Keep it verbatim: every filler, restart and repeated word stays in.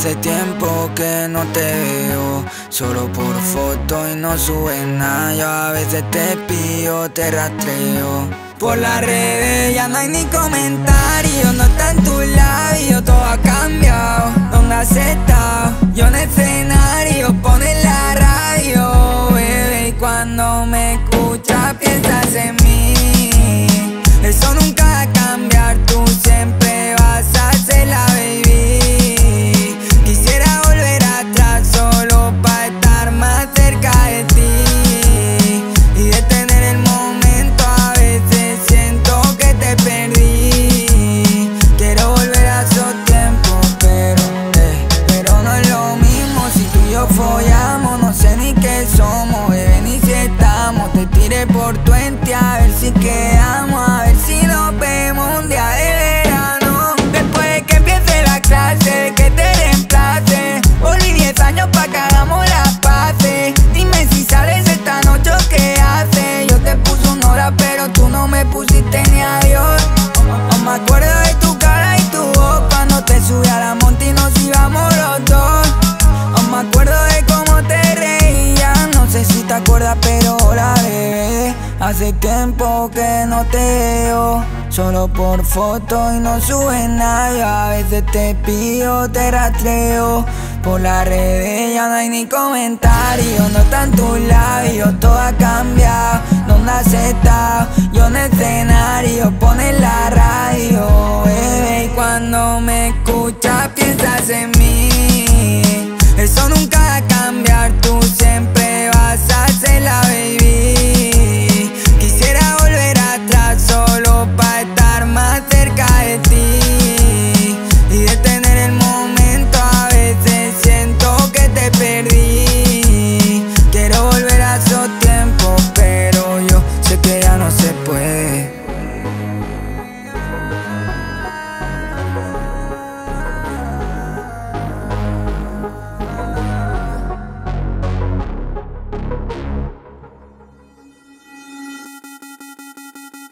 Hace tiempo que no te veo, solo por foto y no subes nada. Yo a veces te pillo, te rastreo por las redes, ya no hay ni comentarios. No está en tus labios, todo ha cambiado. ¿Dónde has estado? Yo en escenario, pones la radio, bebé, y cuando me escuchas piensas en mí. Eso nunca va a cambiar, tú siempre vas a ser la baby. Quisiera volver atrás solo para estar más cerca de ti y detener el momento. A veces siento que te perdí. Quiero volver a esos tiempos, pero, eh, pero no es lo mismo. Si tú y yo follamos, no sé ni qué somos, bebé, ni si estamos. Te tiré por twenty a ver si quedamos, a ver si nos vemos un día de verano. Después de que empiece la clase, que te reemplace. Volví diez años pa' que hagamos las paces. Dime si sales esta noche o qué haces. Yo te puse una hora pero tú no me pusiste ni adiós. No me acuerdo de tu cara y tu voz cuando te subí a la monte y nos íbamos los dos. No me acuerdo de cómo te reías, no sé si te acuerdas, pero hola bebé. Hace tiempo que no te veo, solo por foto y no subes nada. Yo a veces te pido, te rastreo por las redes, ya no hay ni comentarios. No está en tus labios, todo ha cambiado. ¿Dónde has estado? Yo en escenario, pones la radio, bebé, y cuando me escuchas piensas en mí. Eso nunca va a cambiar, tú siempre